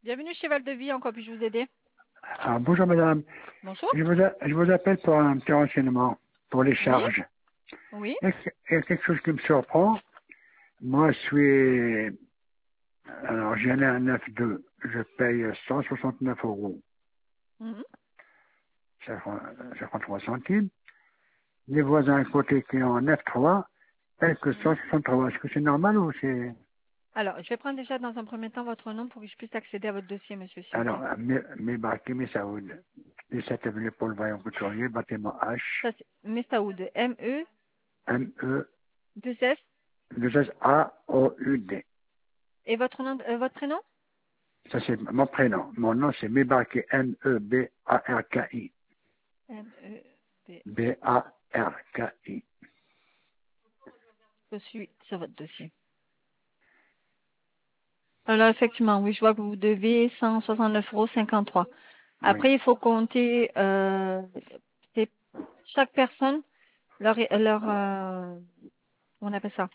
Bienvenue chez Val de Vie, en quoi puis-je vous aider? Ah, bonjour madame, Bonjour. je vous appelle pour un petit renseignement pour les Oui, charges. oui. Il y a quelque chose qui me surprend. Moi, je suis, alors j'ai un 9.2, je paye 169 euros, Mhm. 53 centimes. Les voisins à côté qui ont 9.3 payent que Mhm. 163. Est-ce que c'est normal ou c'est... Alors, je vais prendre déjà dans un premier temps votre nom pour que je puisse accéder à votre dossier, monsieur, s'il vous Alors, plaît. Mébarqué, Messaoud, 17 avenue Paul Vaillant Couturier, bâtiment H, Ça, c'est Mestaoud. M-E, M-E-2-S. 2-S-A-O-U-D. Et votre nom, votre prénom? Ça, c'est mon prénom. Mon nom, c'est Mébarki, M-E-B-A-R-K-I. M-E-B. B-A-R-K-I. Je suis sur votre dossier. Alors, effectivement, oui, je vois que vous devez 169,53 €. Oui. Après, il faut compter, c'est chaque personne, on appelle ça?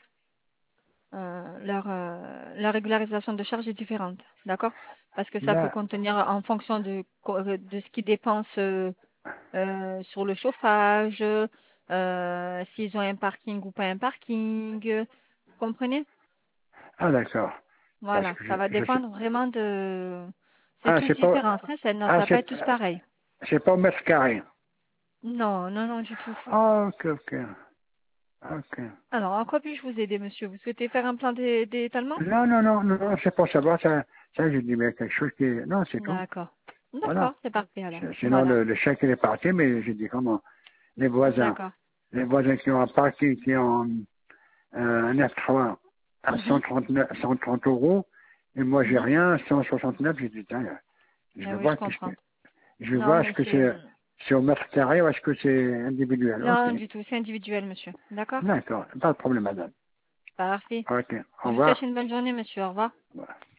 La régularisation de charges est différente, d'accord? Parce que ça peut Là, contenir en fonction de ce qu'ils dépensent sur le chauffage, s'ils ont un parking ou pas un parking, vous comprenez? d'accord. Parce Voilà, que ça va je sais. dépendre vraiment de... C'est Ah, tous différents, ça va pas être tous pareil. c'est pas au mètre carré. Non, non, non, du tout. Ah, ok, ok. Ok. Alors, en quoi puis-je vous aider, monsieur? Vous souhaitez faire un plan d'étalement? Non, non, non, non, non, c'est pour savoir ça, j'ai dit, mais quelque chose qui est, non, c'est tout. D'accord. Voilà. D'accord, c'est parfait alors. Sinon, Voilà. le chèque, il est parti, mais j'ai dit, comment, les voisins, D'accord. les voisins qui ont un parking, qui ont un F3 à Mhm. 130 euros, et moi j'ai Mhm. rien, 169, j'ai dit, tiens, je Ah vais oui, je voir comprends. je vais Non, voir mais est-ce que c'est... c'est au mètre carré ou est-ce que c'est individuel. Ok. Non, du tout, c'est individuel, monsieur. D'accord? D'accord, pas de problème, madame. Parfait. Ok, au Je vous souhaite revoir. une bonne journée, monsieur. Au revoir. Voilà.